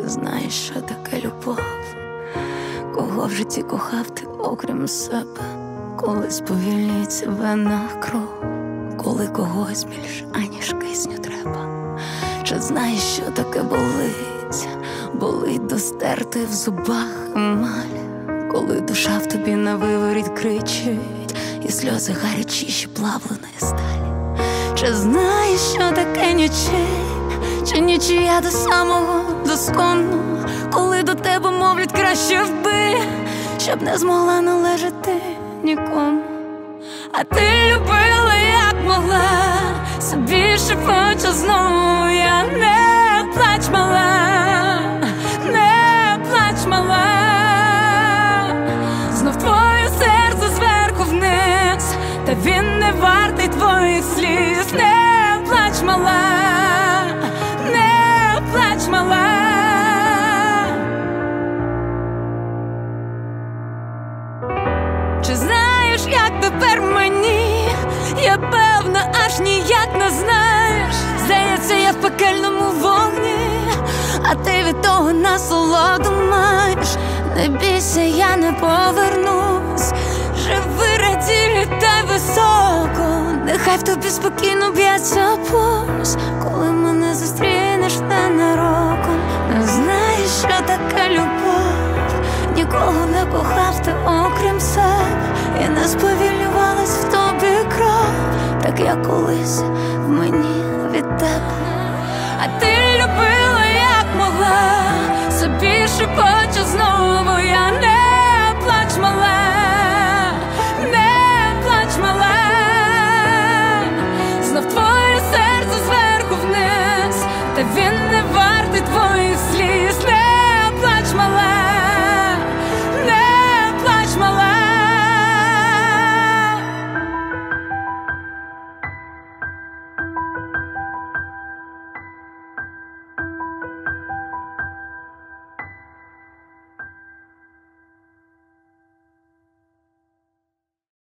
знаєш, що таке любов? Кого в житті кохав ти, окрім себе? Коли сповільнює себе на кров, коли когось більш, аніж кисню треба. Чи знаєш, що таке болить? Болить до стерти в зубах емаль, коли душа в тобі на виворіт кричить, і сльози гарячіші плавленої сталі. Чи знаєш, що таке нічия? Чи нічия до самого доскону, коли до тебе мовлять краще вбий, щоб не змогла належати нікому. А ти любила, як могла, собі шепочу знову я. Не плач, мала, не плач, мала, знов твоє серце зверху вниз, та він не вартий твоїх сліз. Не плач, мала, не плач, мала. Чи знаєш, як тепер мені? Я певна, аж ніяк не знаєш. Здається, я в пекельному вогні, а ти від того насолоду маєш. Не бійся, я не повернусь. Живи, раді, літай високо, нехай в тобі спокійно б'ється пульс, коли мене зустрінеш ненароком. Не знаєш, що таке любов, нікого не кохав ти, окрім себе, і не сповільнювалась в тобі кров, так як колись в мені від тебе. А ти любила, як могла, собі шепочу знову я. Не плач, мала, не плач, мала, знов твоє серце зверху вниз, та він